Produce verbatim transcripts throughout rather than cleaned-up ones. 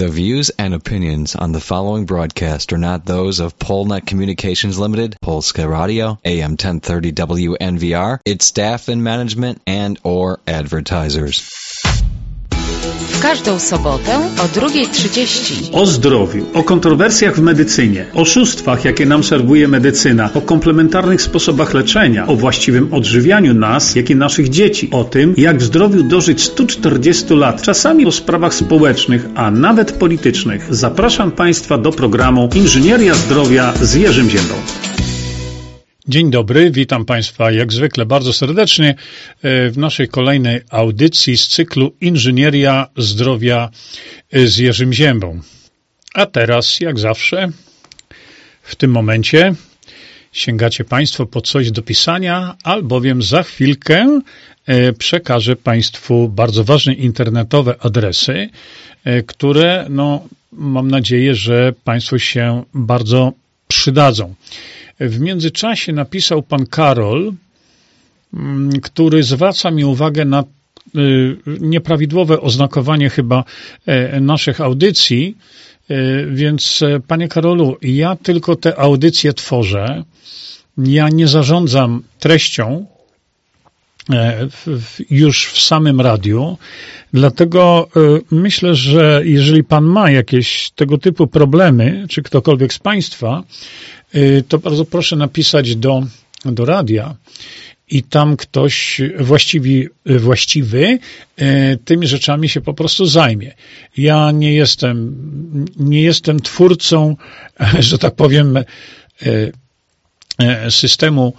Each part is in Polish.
The views and opinions on the following broadcast are not those of Polnet Communications Limited, Polska Radio, A M ten thirty W N V R, its staff and management, and or advertisers. W każdą sobotę o drugiej trzydzieści. O zdrowiu, o kontrowersjach w medycynie, oszustwach, jakie nam serwuje medycyna, o komplementarnych sposobach leczenia, o właściwym odżywianiu nas, jak i naszych dzieci, o tym, jak w zdrowiu dożyć stu czterdziestu lat, czasami o sprawach społecznych, a nawet politycznych. Zapraszam Państwa do programu Inżynieria Zdrowia z Jerzym Ziębą. Dzień dobry, witam Państwa jak zwykle bardzo serdecznie w naszej kolejnej audycji z cyklu Inżynieria Zdrowia z Jerzym Ziębą. A teraz, jak zawsze, w tym momencie sięgacie Państwo po coś do pisania, albowiem za chwilkę przekażę Państwu bardzo ważne internetowe adresy, które, no, mam nadzieję, że Państwu się bardzo przydadzą. W międzyczasie napisał pan Karol, który zwraca mi uwagę na nieprawidłowe oznakowanie chyba naszych audycji, więc panie Karolu, ja tylko te audycje tworzę, ja nie zarządzam treścią już w samym radiu, dlatego myślę, że jeżeli pan ma jakieś tego typu problemy, czy ktokolwiek z państwa, to bardzo proszę napisać do, do radia i tam ktoś właściwy, właściwy tymi rzeczami się po prostu zajmie. Ja nie jestem, nie jestem twórcą, że tak powiem, systemu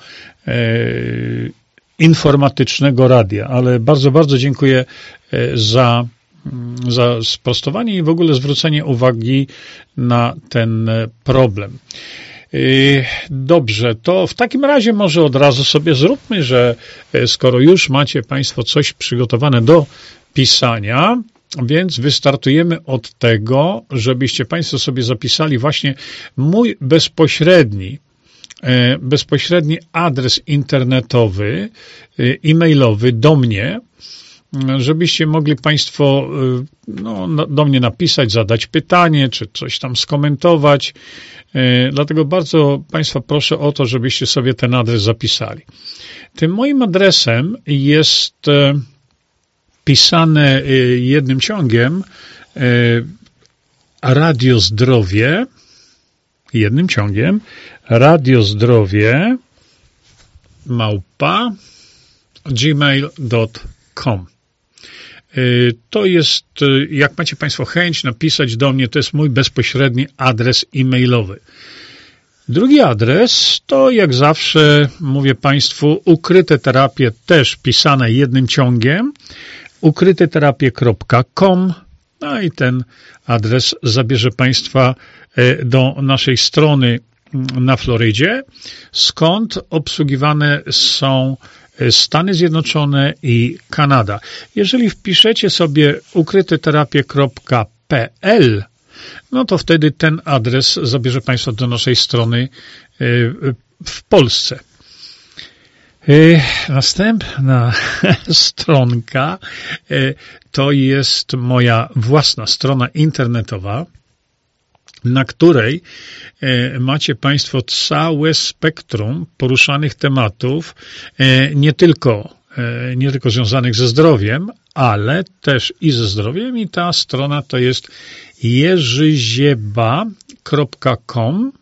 informatycznego radia, ale bardzo, bardzo dziękuję za, za sprostowanie i w ogóle zwrócenie uwagi na ten problem. Dobrze, to w takim razie może od razu sobie zróbmy, że skoro już macie Państwo coś przygotowane do pisania, więc wystartujemy od tego, żebyście Państwo sobie zapisali właśnie mój bezpośredni, bezpośredni adres internetowy, e-mailowy do mnie, żebyście mogli Państwo no, do mnie napisać, zadać pytanie, czy coś tam skomentować. Dlatego bardzo Państwa proszę o to, żebyście sobie ten adres zapisali. Tym moim adresem jest pisane jednym ciągiem Radio Zdrowie, jednym ciągiem, Radio Zdrowie małpa gmail kropka com. To jest, jak macie Państwo chęć napisać do mnie, to jest mój bezpośredni adres e-mailowy. Drugi adres to, jak zawsze mówię Państwu, ukryte terapie, też pisane jednym ciągiem, ukryte terapie kropka com. No i ten adres zabierze Państwa do naszej strony na Florydzie, skąd obsługiwane są Stany Zjednoczone i Kanada. Jeżeli wpiszecie sobie ukryte terapie kropka p l, no to wtedy ten adres zabierze Państwa do naszej strony w Polsce. Następna stronka to jest moja własna strona internetowa, na której macie Państwo całe spektrum poruszanych tematów, nie tylko, nie tylko związanych ze zdrowiem, ale też i ze zdrowiem, i ta strona to jest jerzyzieba kropka com,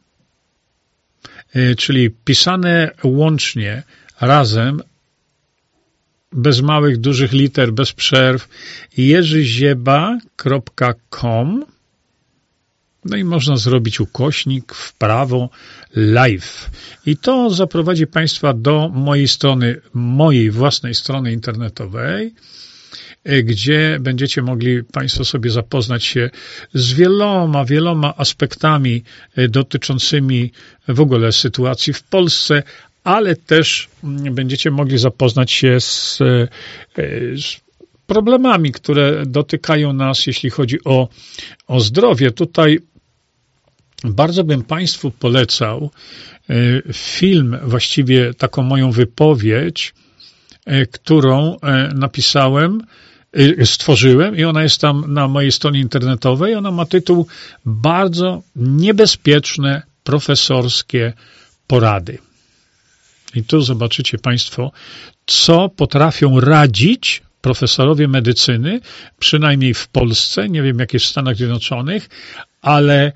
czyli pisane łącznie, razem, bez małych, dużych liter, bez przerw, jerzyzieba kropka com. No i można zrobić ukośnik w prawo live. I to zaprowadzi Państwa do mojej strony, mojej własnej strony internetowej, gdzie będziecie mogli Państwo sobie zapoznać się z wieloma, wieloma aspektami dotyczącymi w ogóle sytuacji w Polsce, ale też będziecie mogli zapoznać się z, z problemami, które dotykają nas, jeśli chodzi o, o zdrowie. Tutaj bardzo bym Państwu polecał film, właściwie taką moją wypowiedź, którą napisałem stworzyłem i ona jest tam na mojej stronie internetowej. Ona ma tytuł Bardzo niebezpieczne profesorskie porady. I tu zobaczycie Państwo, co potrafią radzić profesorowie medycyny, przynajmniej w Polsce, nie wiem jak jest w Stanach Zjednoczonych, ale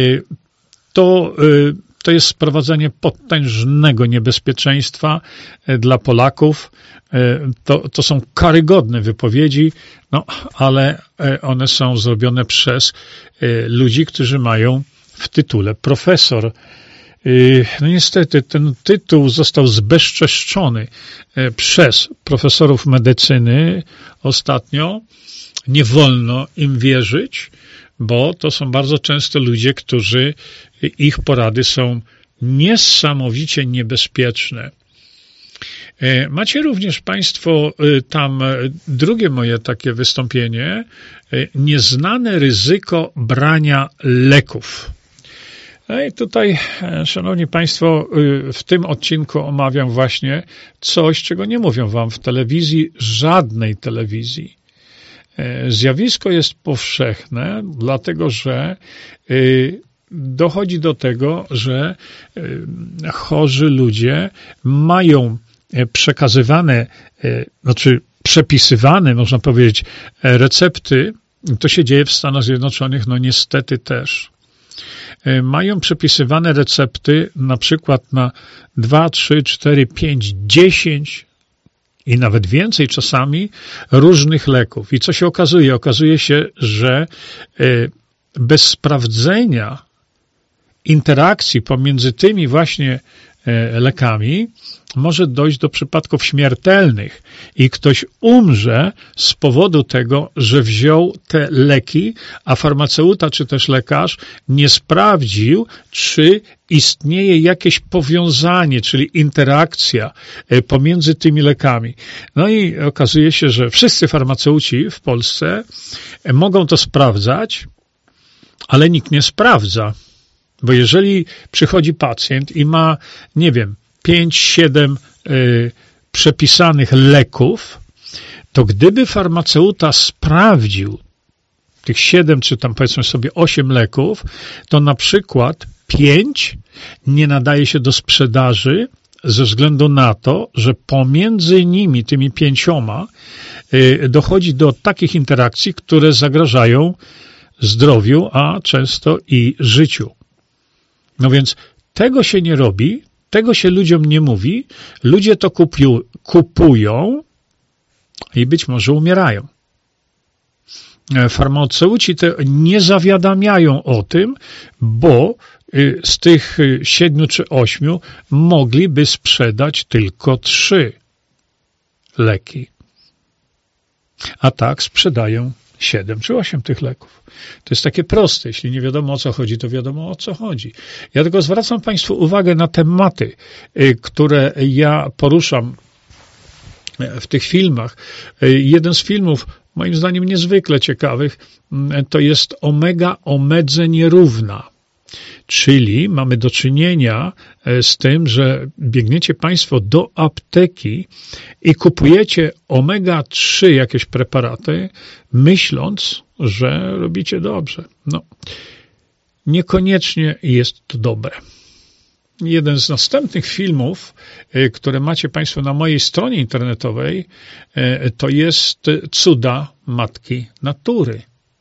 to, to jest sprowadzenie potężnego niebezpieczeństwa dla Polaków. To, to są karygodne wypowiedzi, no, ale one są zrobione przez ludzi, którzy mają w tytule profesor. No niestety ten tytuł został zbezczeszczony przez profesorów medycyny ostatnio. Nie wolno im wierzyć, bo to są bardzo często ludzie, którzy, ich porady są niesamowicie niebezpieczne. Macie również Państwo tam drugie moje takie wystąpienie, nieznane ryzyko brania leków. No i tutaj, szanowni Państwo, w tym odcinku omawiam właśnie coś, czego nie mówią wam w telewizji, żadnej telewizji. Zjawisko jest powszechne, dlatego że dochodzi do tego, że chorzy ludzie mają przekazywane, znaczy przepisywane, można powiedzieć, recepty. To się dzieje w Stanach Zjednoczonych, no niestety też. Mają przepisywane recepty na przykład na dwa, trzy, cztery, pięć, dziesięć i nawet więcej czasami różnych leków. I co się okazuje? Okazuje się, że bez sprawdzenia interakcji pomiędzy tymi właśnie lekami może dojść do przypadków śmiertelnych i ktoś umrze z powodu tego, że wziął te leki, a farmaceuta czy też lekarz nie sprawdził, czy istnieje jakieś powiązanie, czyli interakcja pomiędzy tymi lekami. No i okazuje się, że wszyscy farmaceuci w Polsce mogą to sprawdzać, ale nikt nie sprawdza. Bo jeżeli przychodzi pacjent i ma, nie wiem, pięć, siedem y, przepisanych leków, to gdyby farmaceuta sprawdził tych siedem, czy tam powiedzmy sobie osiem leków, to na przykład pięć nie nadaje się do sprzedaży ze względu na to, że pomiędzy nimi, tymi pięcioma, y, dochodzi do takich interakcji, które zagrażają zdrowiu, a często i życiu. No więc tego się nie robi, tego się ludziom nie mówi, ludzie to kupiu, kupują i być może umierają. Farmaceuci te nie zawiadamiają o tym, bo z tych siedmiu czy ośmiu mogliby sprzedać tylko trzy leki. A tak sprzedają siedem czy osiem tych leków. To jest takie proste. Jeśli nie wiadomo o co chodzi, to wiadomo o co chodzi. Ja tylko zwracam Państwu uwagę na tematy, które ja poruszam w tych filmach. Jeden z filmów, moim zdaniem niezwykle ciekawych, to jest omega omedze nierówna. Czyli mamy do czynienia z tym, że biegniecie Państwo do apteki i kupujecie omega trzy jakieś preparaty, myśląc, że robicie dobrze. No, niekoniecznie jest to dobre. Jeden z następnych filmów, które macie Państwo na mojej stronie internetowej, to jest Cuda Matki Natury.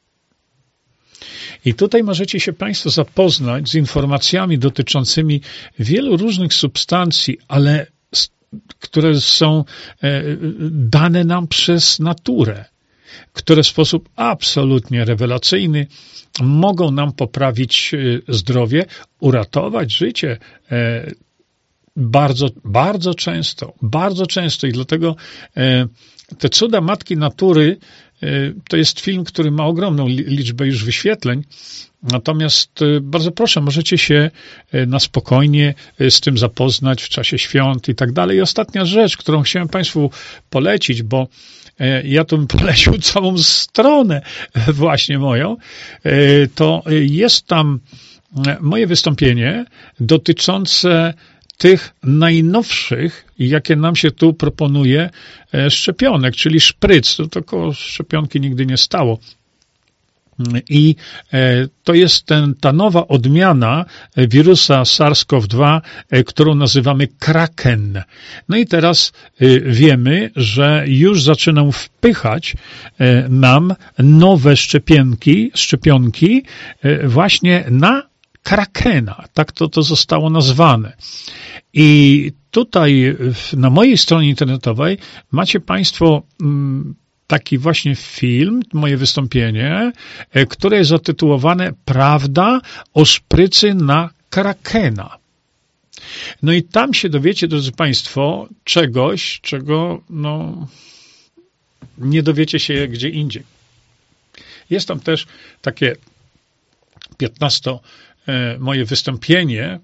I tutaj możecie się Państwo zapoznać z informacjami dotyczącymi wielu różnych substancji, ale które są dane nam przez naturę, które w sposób absolutnie rewelacyjny mogą nam poprawić zdrowie, uratować życie bardzo, bardzo często, bardzo często i dlatego te Cuda Matki Natury to jest film, który ma ogromną liczbę już wyświetleń, natomiast bardzo proszę, możecie się na spokojnie z tym zapoznać w czasie świąt i tak dalej. I ostatnia rzecz, którą chciałem Państwu polecić, bo ja tu bym polecił całą stronę właśnie moją, to jest tam moje wystąpienie dotyczące tych najnowszych, jakie nam się tu proponuje, szczepionek, czyli szpryc. To, to koło szczepionki nigdy nie stało. I to jest ten, ta nowa odmiana wirusa SARS-CoV dwa, którą nazywamy Kraken. No i teraz wiemy, że już zaczynam wpychać nam nowe szczepionki, szczepionki właśnie na Krakena. Tak to, to zostało nazwane. I tutaj na mojej stronie internetowej macie Państwo taki właśnie film, moje wystąpienie, które jest zatytułowane Prawda o szprycy na Krakena. No i tam się dowiecie, drodzy Państwo, czegoś, czego no, nie dowiecie się gdzie indziej. Jest tam też takie piętnasto moje wystąpienie,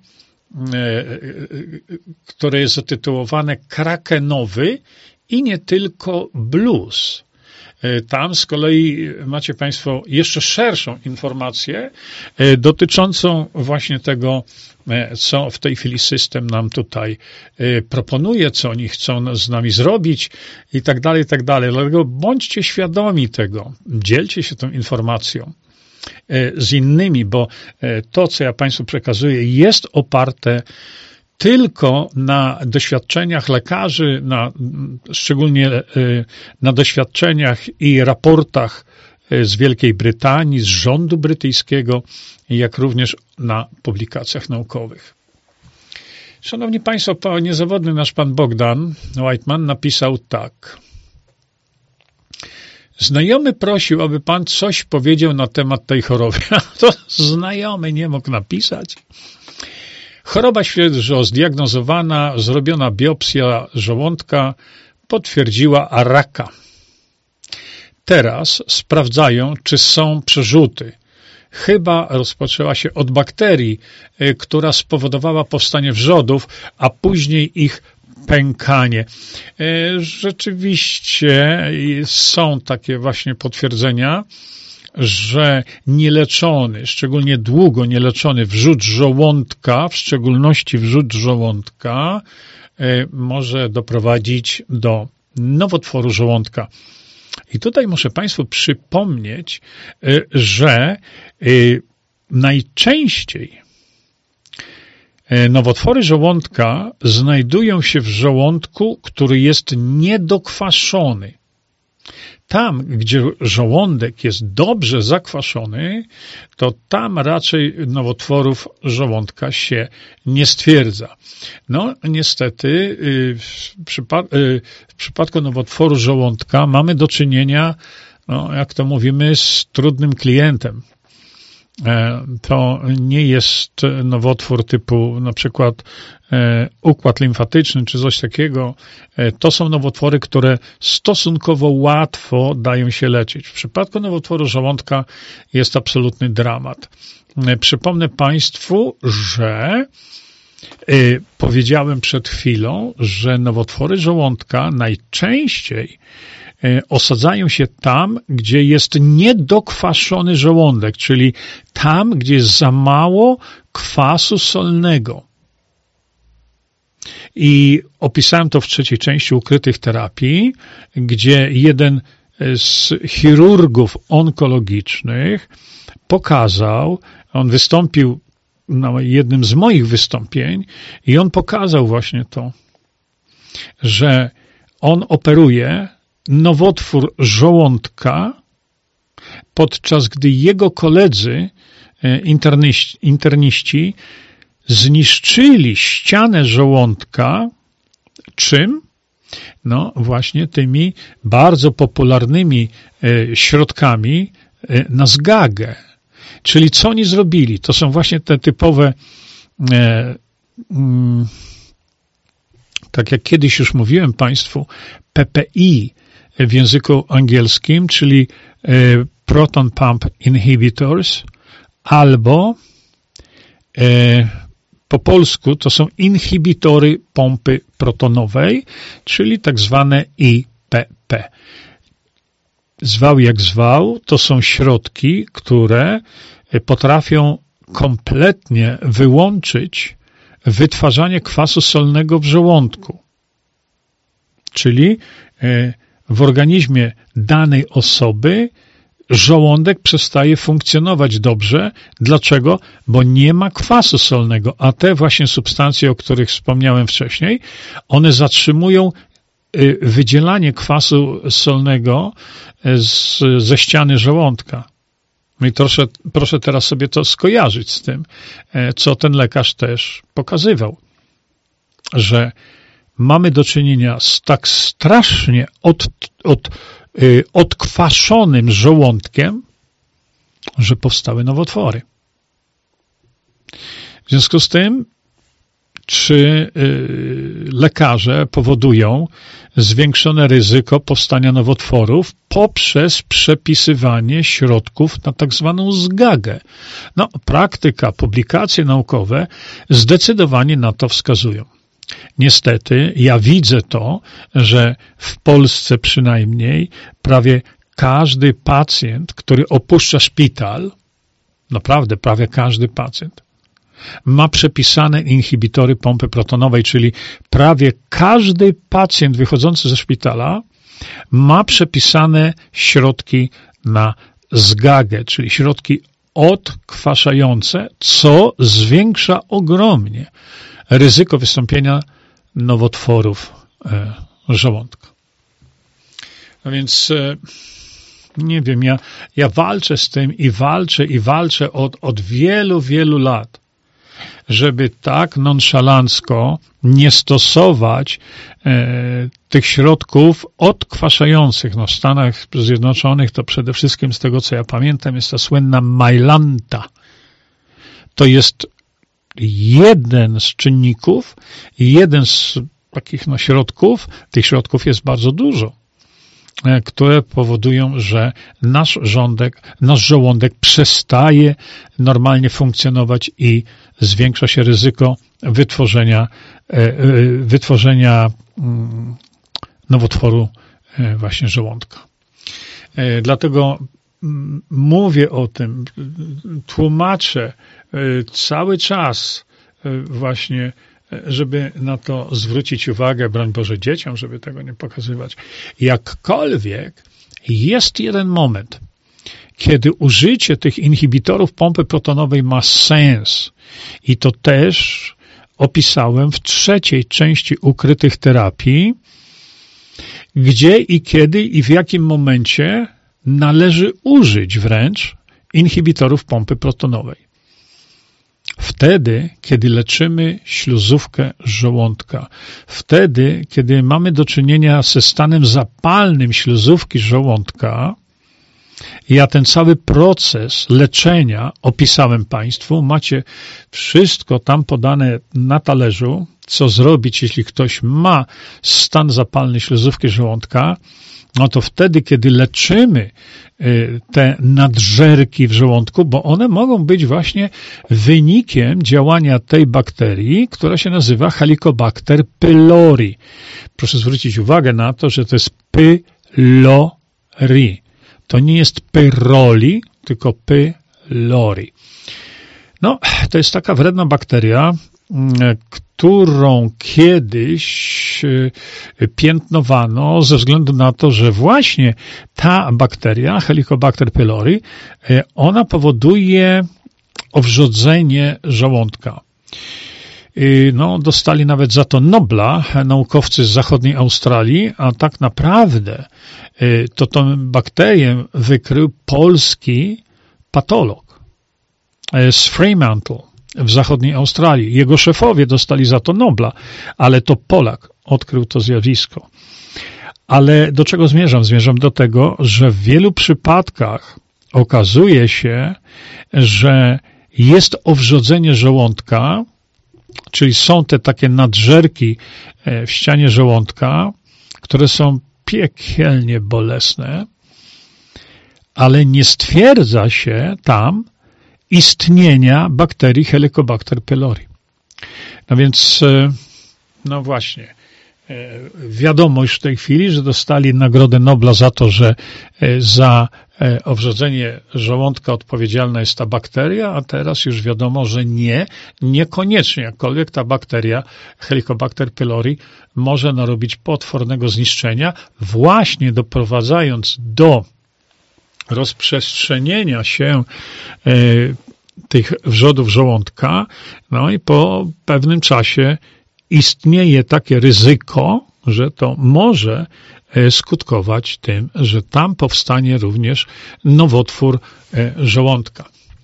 które jest zatytułowane Krakenowy i nie tylko blues. Tam z kolei macie Państwo jeszcze szerszą informację dotyczącą właśnie tego, co w tej chwili system nam tutaj proponuje, co oni chcą z nami zrobić i tak dalej, i tak dalej. Dlatego bądźcie świadomi tego, dzielcie się tą informacją z innymi, bo to, co ja Państwu przekazuję, jest oparte tylko na doświadczeniach lekarzy, na, szczególnie na doświadczeniach i raportach z Wielkiej Brytanii, z rządu brytyjskiego, jak również na publikacjach naukowych. Szanowni Państwo, niezawodny nasz pan Bogdan Whiteman napisał tak. Znajomy prosił, aby pan coś powiedział na temat tej choroby. To znajomy nie mógł napisać. Choroba świeżo zdiagnozowana, zrobiona biopsja żołądka potwierdziła raka. Teraz sprawdzają, czy są przerzuty. Chyba rozpoczęła się od bakterii, która spowodowała powstanie wrzodów, a później ich pękanie. Rzeczywiście są takie właśnie potwierdzenia, że nieleczony, szczególnie długo nieleczony wrzód żołądka, w szczególności wrzód żołądka, może doprowadzić do nowotworu żołądka. I tutaj muszę Państwu przypomnieć, że najczęściej nowotwory żołądka znajdują się w żołądku, który jest niedokwaszony. Tam, gdzie żołądek jest dobrze zakwaszony, to tam raczej nowotworów żołądka się nie stwierdza. No, niestety, w, przypad- w przypadku nowotworu żołądka mamy do czynienia, no, jak to mówimy, z trudnym klientem. To nie jest nowotwór typu na przykład układ limfatyczny czy coś takiego. To są nowotwory, które stosunkowo łatwo dają się leczyć. W przypadku nowotworu żołądka jest absolutny dramat. Przypomnę Państwu, że powiedziałem przed chwilą, że nowotwory żołądka najczęściej osadzają się tam, gdzie jest niedokwaszony żołądek, czyli tam, gdzie jest za mało kwasu solnego. I opisałem to w trzeciej części ukrytych terapii, gdzie jeden z chirurgów onkologicznych pokazał, on wystąpił na jednym z moich wystąpień i on pokazał właśnie to, że on operuje nowotwór żołądka, podczas gdy jego koledzy interniści, interniści zniszczyli ścianę żołądka czym? No właśnie tymi bardzo popularnymi środkami na zgagę. Czyli co oni zrobili? To są właśnie te typowe, tak jak kiedyś już mówiłem Państwu, P P I w języku angielskim, czyli Proton Pump Inhibitors, albo po polsku to są inhibitory pompy protonowej, czyli tak zwane I P P. Zwał jak zwał, to są środki, które potrafią kompletnie wyłączyć wytwarzanie kwasu solnego w żołądku. Czyli w organizmie danej osoby żołądek przestaje funkcjonować dobrze. Dlaczego? Bo nie ma kwasu solnego, a te właśnie substancje, o których wspomniałem wcześniej, one zatrzymują wydzielanie kwasu solnego z, ze ściany żołądka. No i proszę, proszę teraz sobie to skojarzyć z tym, co ten lekarz też pokazywał, że mamy do czynienia z tak strasznie od, od, yy, odkwaszonym żołądkiem, że powstały nowotwory. W związku z tym, czy yy, lekarze powodują zwiększone ryzyko powstania nowotworów poprzez przepisywanie środków na tak zwaną zgagę? No, praktyka, publikacje naukowe zdecydowanie na to wskazują. Niestety, ja widzę to, że w Polsce przynajmniej prawie każdy pacjent, który opuszcza szpital, naprawdę prawie każdy pacjent, ma przepisane inhibitory pompy protonowej, czyli prawie każdy pacjent wychodzący ze szpitala ma przepisane środki na zgagę, czyli środki odkwaszające, co zwiększa ogromnie ryzyko wystąpienia nowotworów e, żołądka. No więc e, nie wiem, ja, ja walczę z tym i walczę i walczę od, od wielu, wielu lat, żeby tak nonszalancko nie stosować e, tych środków odkwaszających. No w Stanach Zjednoczonych to przede wszystkim z tego, co ja pamiętam, jest ta słynna Mylanta. To jest jeden z czynników, jeden z takich no, środków, tych środków jest bardzo dużo, które powodują, że nasz żołądek, nasz żołądek przestaje normalnie funkcjonować i zwiększa się ryzyko wytworzenia, wytworzenia nowotworu właśnie żołądka. Dlatego mówię o tym, tłumaczę cały czas właśnie, żeby na to zwrócić uwagę, broń Boże dzieciom, żeby tego nie pokazywać. Jakkolwiek jest jeden moment, kiedy użycie tych inhibitorów pompy protonowej ma sens i to też opisałem w trzeciej części ukrytych terapii, gdzie i kiedy i w jakim momencie należy użyć wręcz inhibitorów pompy protonowej. Wtedy, kiedy leczymy śluzówkę żołądka, wtedy, kiedy mamy do czynienia ze stanem zapalnym śluzówki żołądka, ja ten cały proces leczenia opisałem Państwu, macie wszystko tam podane na talerzu, co zrobić, jeśli ktoś ma stan zapalny śluzówki żołądka, no to wtedy, kiedy leczymy te nadżerki w żołądku, bo one mogą być właśnie wynikiem działania tej bakterii, która się nazywa Helicobacter pylori. Proszę zwrócić uwagę na to, że to jest pylori. To nie jest pyroli, tylko pylori. No, to jest taka wredna bakteria, którą kiedyś piętnowano ze względu na to, że właśnie ta bakteria, Helicobacter pylori, ona powoduje owrzodzenie żołądka. No, dostali nawet za to Nobla naukowcy z zachodniej Australii, a tak naprawdę to tą bakterię wykrył polski patolog z Fremantle w zachodniej Australii. Jego szefowie dostali za to Nobla, ale to Polak odkrył to zjawisko. Ale do czego zmierzam? Zmierzam do tego, że w wielu przypadkach okazuje się, że jest owrzodzenie żołądka, czyli są te takie nadżerki w ścianie żołądka, które są piekielnie bolesne, ale nie stwierdza się tam istnienia bakterii Helicobacter pylori. No więc, no właśnie, wiadomość w tej chwili, że dostali Nagrodę Nobla za to, że za owrzodzenie żołądka odpowiedzialna jest ta bakteria, a teraz już wiadomo, że nie, niekoniecznie, jakkolwiek ta bakteria, Helicobacter pylori, może narobić potwornego zniszczenia, właśnie doprowadzając do rozprzestrzenienia się tych wrzodów żołądka, no i po pewnym czasie istnieje takie ryzyko, że to może skutkować tym, że tam powstanie również nowotwór żołądka.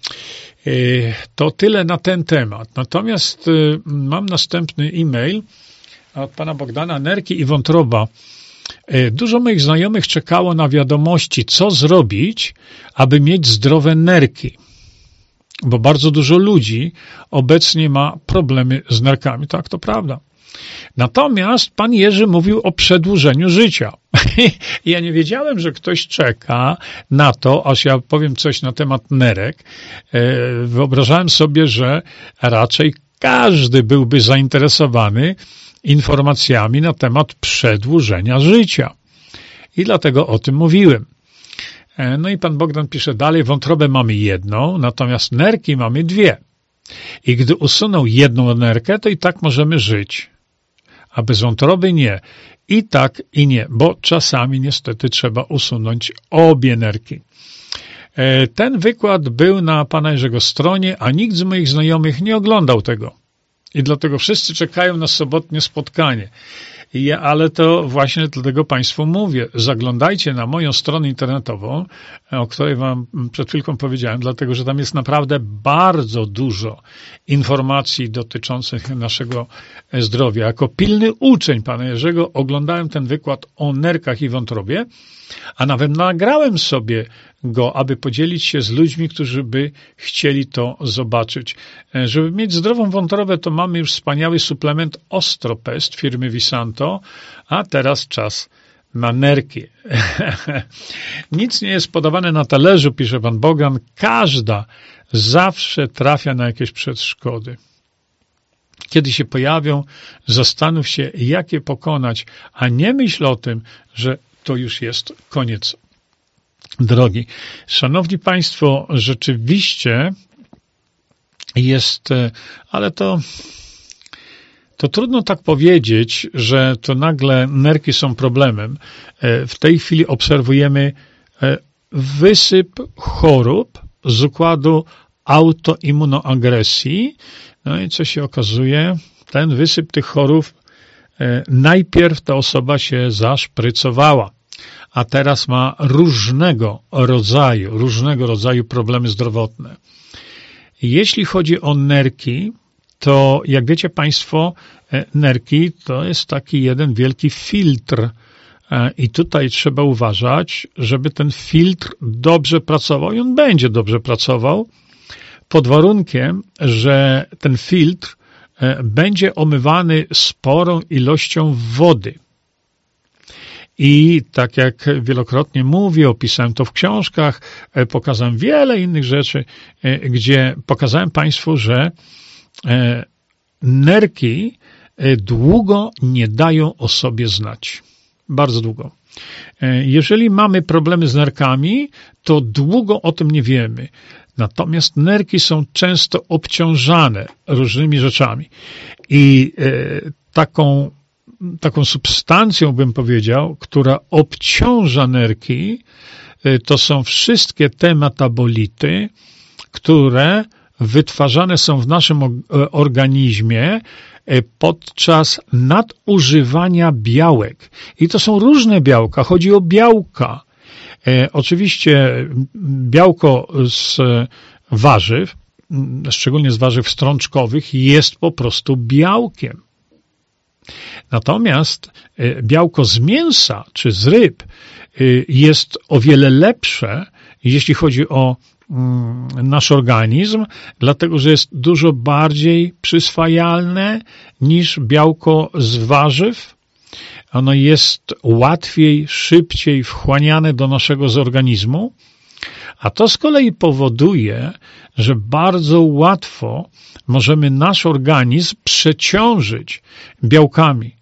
To tyle na ten temat. Natomiast mam następny e-mail od pana Bogdana. Nerki i wątroba. Dużo moich znajomych czekało na wiadomości, co zrobić, aby mieć zdrowe nerki. Bo bardzo dużo ludzi obecnie ma problemy z nerkami. Tak, to prawda. Natomiast pan Jerzy mówił o przedłużeniu życia. Ja nie wiedziałem, że ktoś czeka na to, aż ja powiem coś na temat nerek. Wyobrażałem sobie, że raczej każdy byłby zainteresowany informacjami na temat przedłużenia życia. I dlatego o tym mówiłem. No i pan Bogdan pisze dalej, wątrobę mamy jedną, natomiast nerki mamy dwie. I gdy usuną jedną nerkę, to i tak możemy żyć. A bez wątroby nie. I tak, i nie, bo czasami niestety trzeba usunąć obie nerki. Ten wykład był na pana Jerzego stronie, a nikt z moich znajomych nie oglądał tego. I dlatego wszyscy czekają na sobotnie spotkanie. Ja, ale to właśnie dlatego Państwu mówię. Zaglądajcie na moją stronę internetową, o której Wam przed chwilką powiedziałem, dlatego że tam jest naprawdę bardzo dużo informacji dotyczących naszego zdrowia. Jako pilny uczeń pana Jerzego oglądałem ten wykład o nerkach i wątrobie, a nawet nagrałem sobie go, aby podzielić się z ludźmi, którzy by chcieli to zobaczyć. Żeby mieć zdrową wątrobę, to mamy już wspaniały suplement Ostropest firmy Visanto, a teraz czas na nerki. Nic nie jest podawane na talerzu, pisze pan Bogan. Każda zawsze trafia na jakieś przeszkody. Kiedy się pojawią, zastanów się, jak je pokonać, a nie myśl o tym, że to już jest koniec drogi. Szanowni Państwo, rzeczywiście jest, ale to, to trudno tak powiedzieć, że to nagle nerki są problemem. W tej chwili obserwujemy wysyp chorób z układu autoimmunoagresji. No i co się okazuje? Ten wysyp tych chorób, najpierw ta osoba się zaszprycowała, a teraz ma różnego rodzaju, różnego rodzaju problemy zdrowotne. Jeśli chodzi o nerki, to jak wiecie Państwo, nerki to jest taki jeden wielki filtr i tutaj trzeba uważać, żeby ten filtr dobrze pracował i on będzie dobrze pracował pod warunkiem, że ten filtr będzie omywany sporą ilością wody. I tak jak wielokrotnie mówię, opisałem to w książkach, pokazałem wiele innych rzeczy, gdzie pokazałem Państwu, że nerki długo nie dają o sobie znać. Bardzo długo. Jeżeli mamy problemy z nerkami, to długo o tym nie wiemy. Natomiast nerki są często obciążane różnymi rzeczami. I taką taką substancją, bym powiedział, która obciąża nerki, to są wszystkie te metabolity, które wytwarzane są w naszym organizmie podczas nadużywania białek. I to są różne białka, chodzi o białka. Oczywiście białko z warzyw, szczególnie z warzyw strączkowych, jest po prostu białkiem. Natomiast białko z mięsa czy z ryb jest o wiele lepsze, jeśli chodzi o nasz organizm, dlatego że jest dużo bardziej przyswajalne niż białko z warzyw. Ono jest łatwiej, szybciej wchłaniane do naszego organizmu, a to z kolei powoduje, że bardzo łatwo możemy nasz organizm przeciążyć białkami.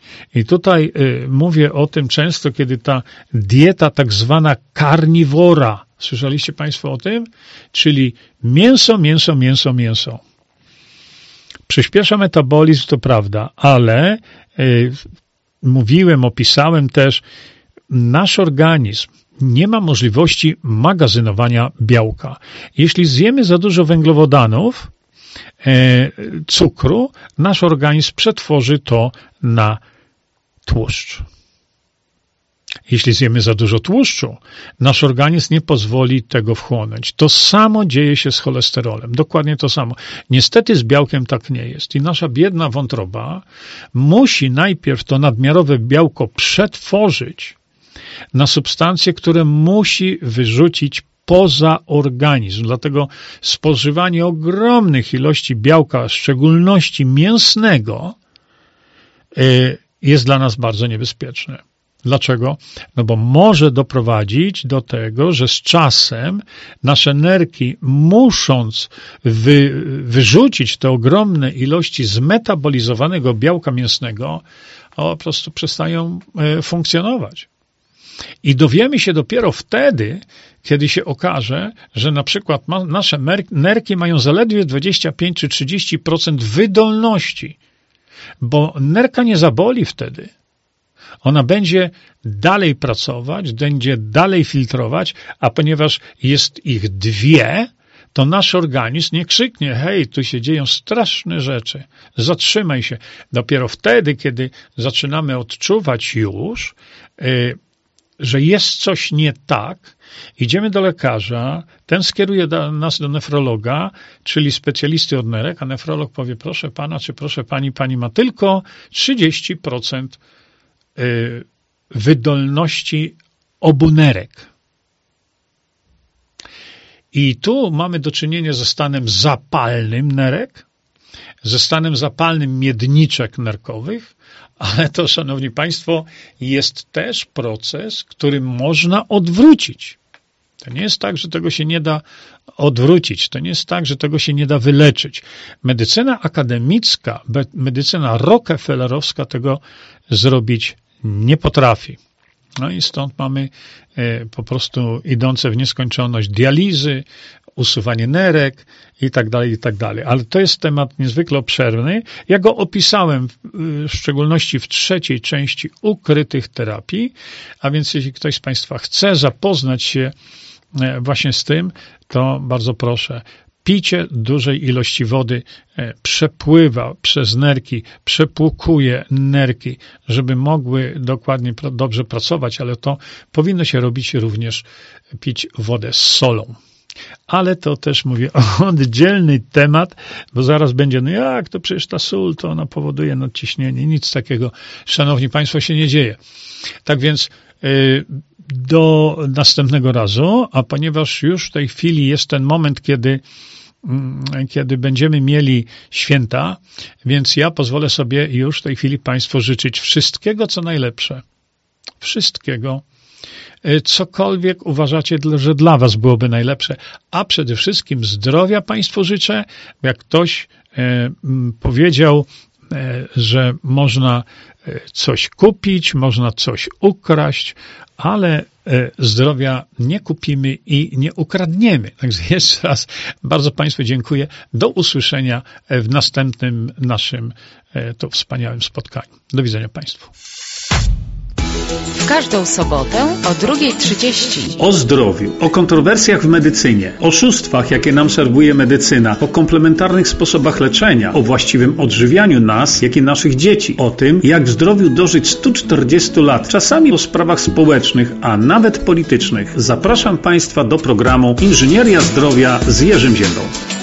I tutaj y, mówię o tym często, kiedy ta dieta tak zwana karniwora, słyszeliście Państwo o tym? Czyli mięso, mięso, mięso, mięso. Przyspiesza metabolizm, to prawda, ale y, mówiłem, opisałem też, nasz organizm nie ma możliwości magazynowania białka. Jeśli zjemy za dużo węglowodanów, e, cukru, nasz organizm przetworzy to na tłuszcz. Jeśli zjemy za dużo tłuszczu, nasz organizm nie pozwoli tego wchłonąć. To samo dzieje się z cholesterolem. Dokładnie to samo. Niestety z białkiem tak nie jest. I nasza biedna wątroba musi najpierw to nadmiarowe białko przetworzyć na substancje, które musi wyrzucić poza organizm. Dlatego spożywanie ogromnych ilości białka, w szczególności mięsnego, jest dla nas bardzo niebezpieczne. Dlaczego? No bo może doprowadzić do tego, że z czasem nasze nerki, musząc wy, wyrzucić te ogromne ilości zmetabolizowanego białka mięsnego, po prostu przestają funkcjonować. I dowiemy się dopiero wtedy, kiedy się okaże, że na przykład ma, nasze nerki mają zaledwie dwadzieścia pięć czy trzydzieści procent wydolności, bo nerka nie zaboli wtedy. Ona będzie dalej pracować, będzie dalej filtrować, a ponieważ jest ich dwie, to nasz organizm nie krzyknie, hej, tu się dzieją straszne rzeczy, zatrzymaj się. Dopiero wtedy, kiedy zaczynamy odczuwać już, yy, że jest coś nie tak, idziemy do lekarza, ten skieruje do, nas do nefrologa, czyli specjalisty od nerek, a nefrolog powie, proszę pana, czy proszę pani, pani ma tylko trzydzieści procent wydolności obu nerek. I tu mamy do czynienia ze stanem zapalnym nerek, ze stanem zapalnym miedniczek nerkowych, ale to, szanowni państwo, jest też proces, który można odwrócić. To nie jest tak, że tego się nie da odwrócić. To nie jest tak, że tego się nie da wyleczyć. Medycyna akademicka, medycyna rockefellerowska tego zrobić nie potrafi. No i stąd mamy po prostu idące w nieskończoność dializy, usuwanie nerek i tak dalej, i tak dalej. Ale to jest temat niezwykle obszerny. Ja go opisałem w szczególności w trzeciej części ukrytych terapii, a więc jeśli ktoś z Państwa chce zapoznać się właśnie z tym, to bardzo proszę. Picie dużej ilości wody przepływa przez nerki, przepłukuje nerki, żeby mogły dokładnie, dobrze pracować, ale to powinno się robić również pić wodę z solą. Ale to też mówię oddzielny temat, bo zaraz będzie, no jak, to przecież ta sól, to ona powoduje nadciśnienie. Nic takiego, szanowni państwo, się nie dzieje. Tak więc yy, do następnego razu, a ponieważ już w tej chwili jest ten moment, kiedy kiedy będziemy mieli święta, więc ja pozwolę sobie już w tej chwili Państwu życzyć wszystkiego, co najlepsze. Wszystkiego. Cokolwiek uważacie, że dla Was byłoby najlepsze, a przede wszystkim zdrowia Państwu życzę. Jak ktoś e, powiedział, e, że można coś kupić, można coś ukraść, ale zdrowia nie kupimy i nie ukradniemy. Także jeszcze raz bardzo Państwu dziękuję. Do usłyszenia w następnym naszym to wspaniałym spotkaniu. Do widzenia Państwu. W każdą sobotę o drugiej trzydzieści. O zdrowiu, o kontrowersjach w medycynie, oszustwach, jakie nam serwuje medycyna, o komplementarnych sposobach leczenia, o właściwym odżywianiu nas, jak i naszych dzieci, o tym, jak w zdrowiu dożyć stu czterdziestu lat, czasami o sprawach społecznych, a nawet politycznych. Zapraszam Państwa do programu Inżynieria Zdrowia z Jerzym Ziębą.